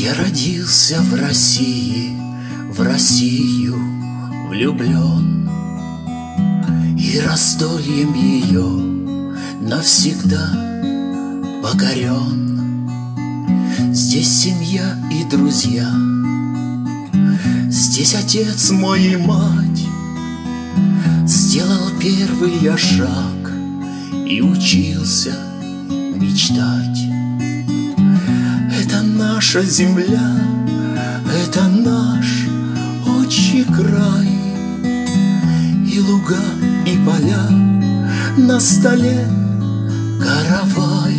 Я родился в России, в Россию влюблен, и раздольем ее навсегда покорен. Здесь семья и друзья, здесь отец мой и мать. Сделал первый я шаг и учился мечтать. Это наша земля, это наш отчий край, и луга, и поля, на столе каравай.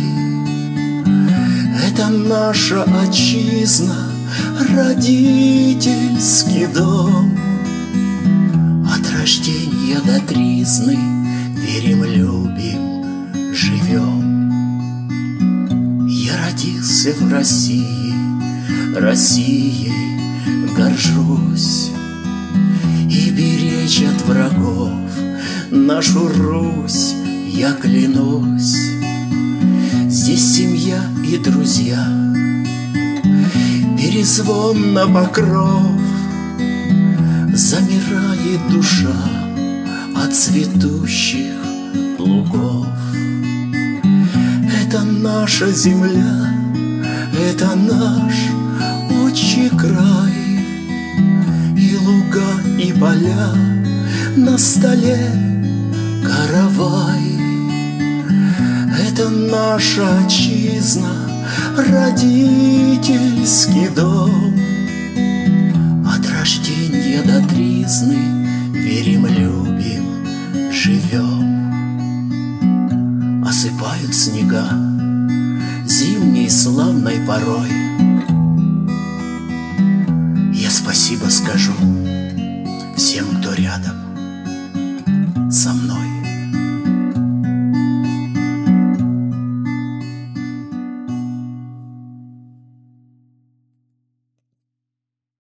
Это наша отчизна, родительский дом. От рождения до тризны верим, любим, живем. Я родился в России, Россией горжусь, и беречь от врагов нашу Русь я клянусь. Здесь семья и друзья, перезвон на покров, замирает душа от цветущих лугов. Это наша земля, это наш отчий край, и луга, и поля, на столе каравай. Это наша отчизна, родительский дом. От рождения до тризны верим, любим, живем. Осыпают снега зимней славной порой. Я спасибо скажу всем, кто рядом.